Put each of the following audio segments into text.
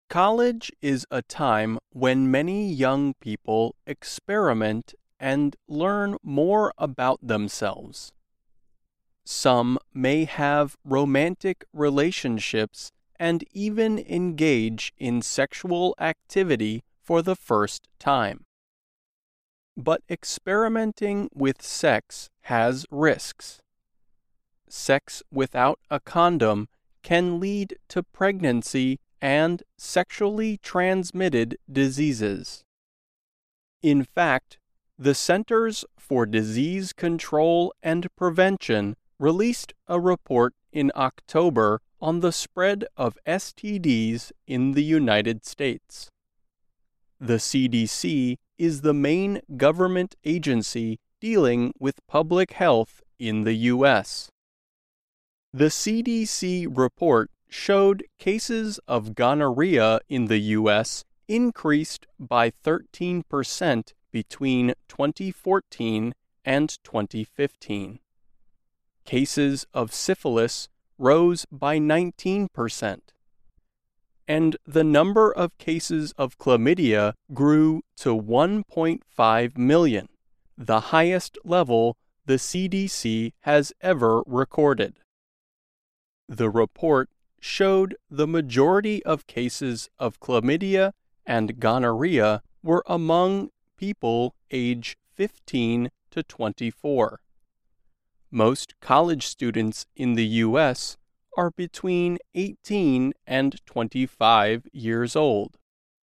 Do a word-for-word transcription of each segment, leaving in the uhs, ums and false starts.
College is a time when many young people experiment and learn more about themselves. Some may have romantic relationships and even engage in sexual activity for the first time. But experimenting with sex has risks. Sex without a condom can lead to pregnancy and sexually transmitted diseases. In fact, the Centers for Disease Control and Prevention released a report in October on the spread of S T Ds in the United States. The C D C is the main government agency dealing with public health in the U S. The C D C report showed cases of gonorrhea in the U S increased by thirteen percent between twenty fourteen and twenty fifteen. Cases of syphilis rose by nineteen percent. And the number of cases of chlamydia grew to one point five million, the highest level the C D C has ever recorded. The report showed the majority of cases of chlamydia and gonorrhea were among people age fifteen to twenty-four. Most college students in the U S are between eighteen and twenty-five years old.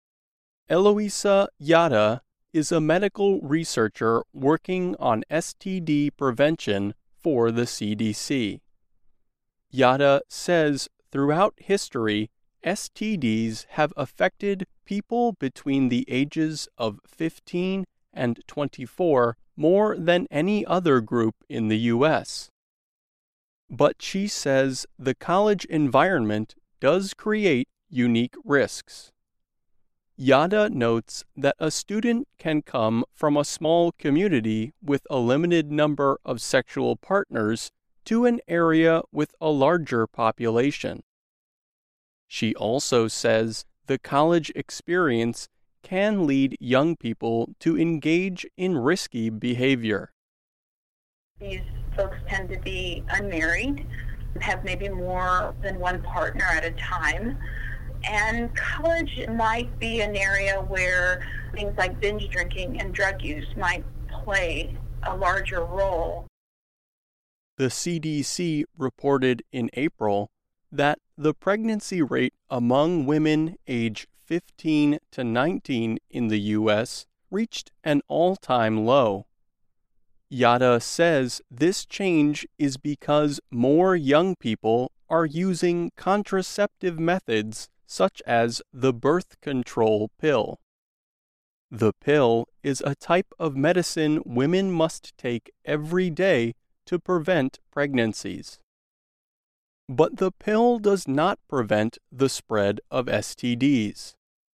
Eloisa Yada is a medical researcher working on S T D prevention for the C D C. Yada says throughout history, S T Ds have affected people between the ages of fifteen and twenty-four more than any other group in the U S. But she says the college environment does create unique risks. Yada notes that a student can come from a small community with a limited number of sexual partners to an area with a larger population. She also says the college experience can lead young people to engage in risky behavior. These folks tend to be unmarried, have maybe more than one partner at a time, and college might be an area where things like binge drinking and drug use might play a larger role. The C D C reported in April that the pregnancy rate among women age fifteen to nineteen in the U S reached an all-time low. Yada says this change is because more young people are using contraceptive methods such as the birth control pill. The pill is a type of medicine women must take every day to prevent pregnancies. But the pill does not prevent the spread of S T Ds.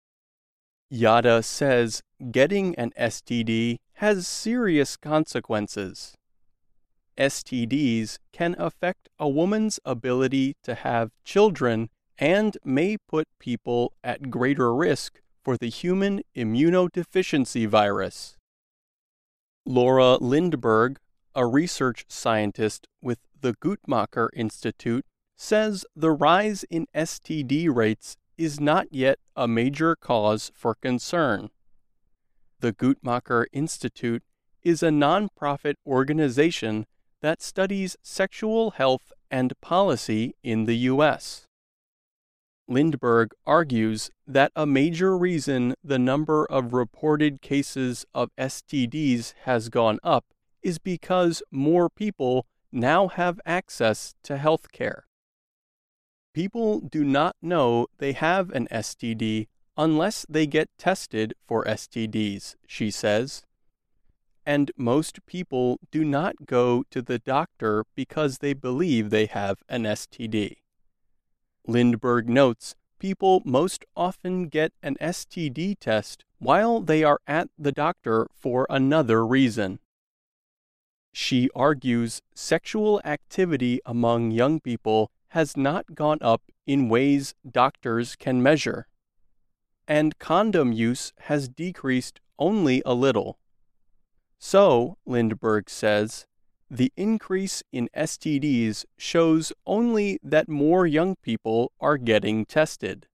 Yada says getting an S T D has serious consequences. S T Ds can affect a woman's ability to have children and may put people at greater risk for the human immunodeficiency virus. Laura Lindberg, a research scientist with the Guttmacher Institute, says the rise in S T D rates is not yet a major cause for concern. The Guttmacher Institute is a nonprofit organization that studies sexual health and policy in the U S. Lindberg argues that a major reason the number of reported cases of S T Ds has gone up is because more people now have access to health care. People do not know they have an S T D unless they get tested for S T Ds, she says. And most people do not go to the doctor because they believe they have an S T D. Lindberg notes people most often get an S T D test while they are at the doctor for another reason. She argues sexual activity among young people has not gone up in ways doctors can measure. and condom use has decreased only a little. So, Lindberg says, the increase in S T Ds shows only that more young people are getting tested.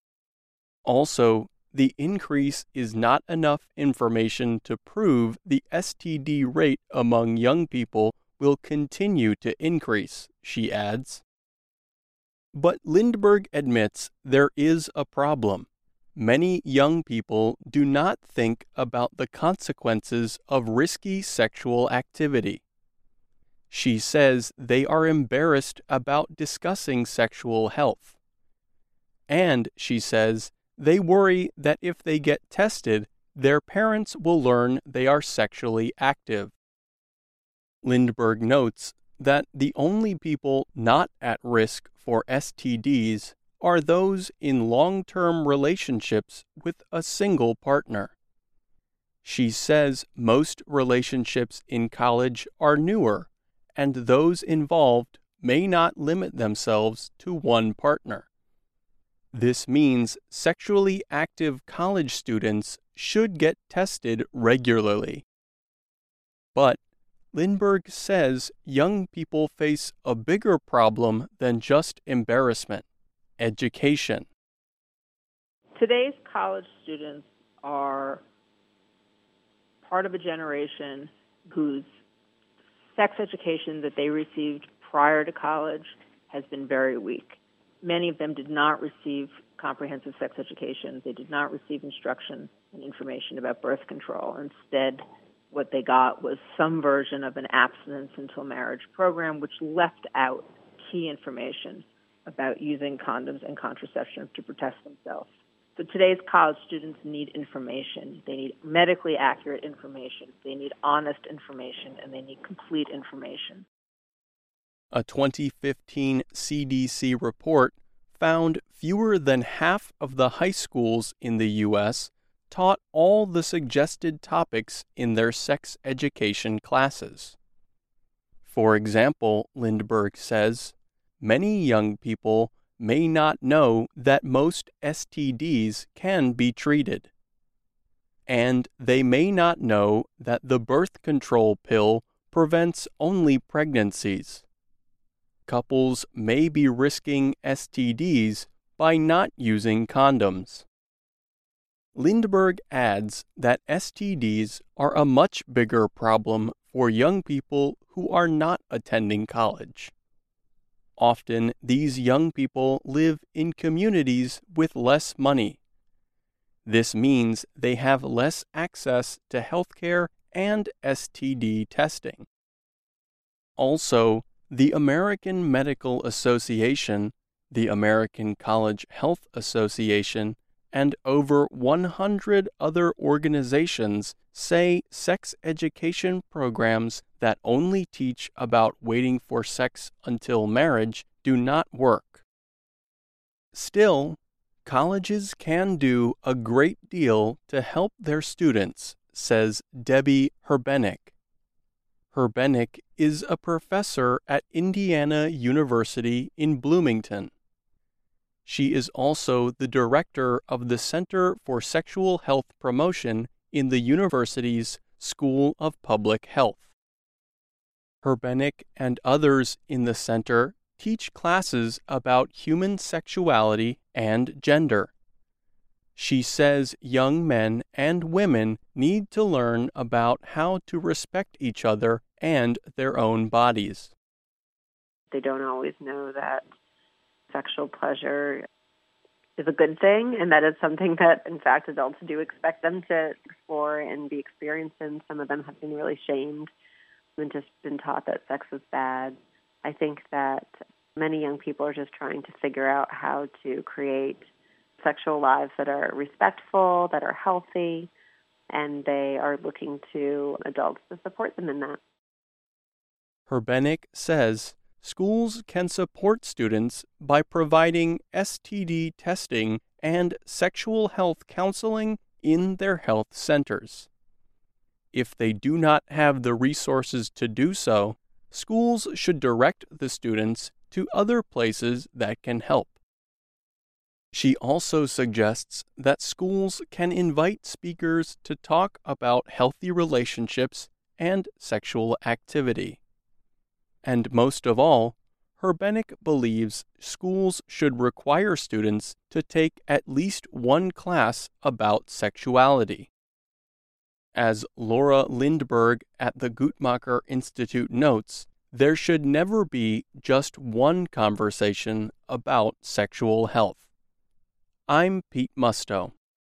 Also, the increase is not enough information to prove the S T D rate among young people will continue to increase, she adds. But Lindberg admits there is a problem. Many young people do not think about the consequences of risky sexual activity. She says they are embarrassed about discussing sexual health. And, she says, they worry that if they get tested, their parents will learn they are sexually active. Lindberg notes that the only people not at risk for S T Ds are those in long-term relationships with a single partner. She says most relationships in college are newer, and those involved may not limit themselves to one partner. This means sexually active college students should get tested regularly. But Lindberg says young people face a bigger problem than just embarrassment: education. Today's college students are part of a generation whose sex education that they received prior to college has been very weak. Many of them did not receive comprehensive sex education. They did not receive instruction and information about birth control. Instead, what they got was some version of an abstinence until marriage program, which left out key information about using condoms and contraception to protect themselves. So today's college students need information. They need medically accurate information. They need honest information, and they need complete information. A twenty fifteen C D C report found fewer than half of the high schools in the U S taught all the suggested topics in their sex education classes. For example, Lindberg says, many young people may not know that most S T Ds can be treated. And they may not know that the birth control pill prevents only pregnancies. Couples may be risking S T Ds by not using condoms. Lindberg adds that S T Ds are a much bigger problem for young people who are not attending college. Often, these young people live in communities with less money. This means they have less access to healthcare and S T D testing. Also, the American Medical Association, the American College Health Association, and over one hundred other organizations say sex education programs that only teach about waiting for sex until marriage do not work. Still, colleges can do a great deal to help their students, says Debbie Herbenick. Herbenick is a professor at Indiana University in Bloomington. She is also the director of the Center for Sexual Health Promotion in the university's School of Public Health. Herbenick and others in the center teach classes about human sexuality and gender. She says young men and women need to learn about how to respect each other and their own bodies. They don't always know that sexual pleasure is a good thing, and that is something that, in fact, adults do expect them to explore and be experienced in. Some of them have been really shamed and just been taught that sex is bad. I think that many young people are just trying to figure out how to create sexual lives that are respectful, that are healthy, and they are looking to adults to support them in that. Herbenick says schools can support students by providing S T D testing and sexual health counseling in their health centers. If they do not have the resources to do so, schools should direct the students to other places that can help. She also suggests that schools can invite speakers to talk about healthy relationships and sexual activity. And most of all, Herbenik believes schools should require students to take at least one class about sexuality. As Laura Lindberg at the Guttmacher Institute notes, there should never be just one conversation about sexual health. I'm Pete Musto.